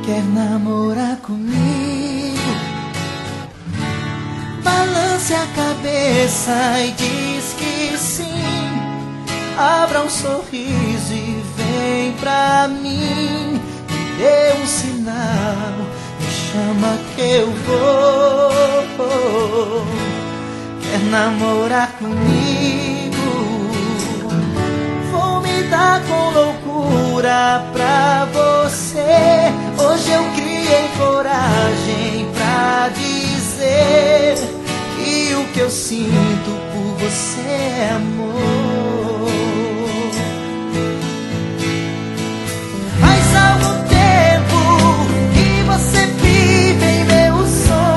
Quer namorar comigo? Balance a cabeça e diz que sim. Abra um sorriso e vem pra mim. Me dê um sinal, me chama que eu vou. Quer namorar comigo? Vou me dar com loucura pra você. Hoje eu criei coragem pra dizer que o que eu sinto por você é amor. Faz algum tempo que você vive em meus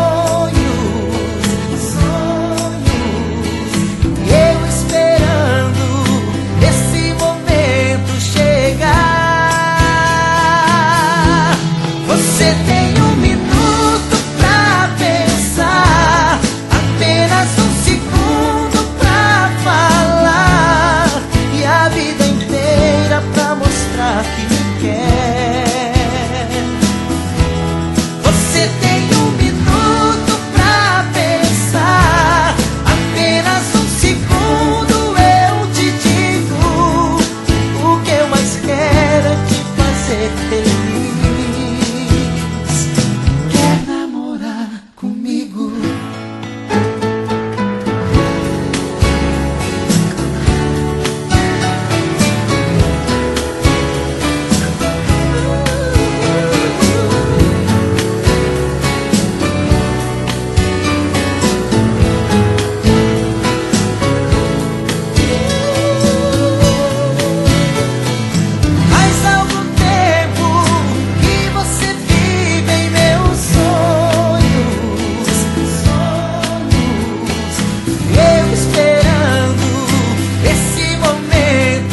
sonhos, e eu esperando esse momento chegar. Você tem um minuto pra pensar, apenas um segundo pra falar, e a vida inteira pra mostrar que me quer. Você tem um minuto pra pensar, apenas um segundo eu te digo. O que eu mais quero é te fazer feliz. Quer namorar comigo? Faz algum tempo que você vive em meus sonhos, eu esperando esse momento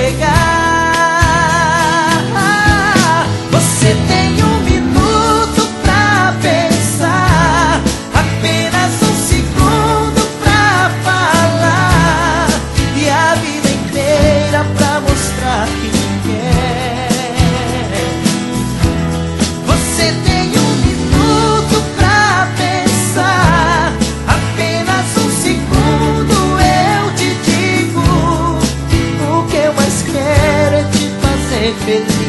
chegar. Você tem um minuto pra pensar, apenas um segundo pra falar, e a vida inteira pra mostrar que me quer. Você tem um minuto pra pensar, apenas um segundo eu te digo. O que eu mais quero é te fazer feliz.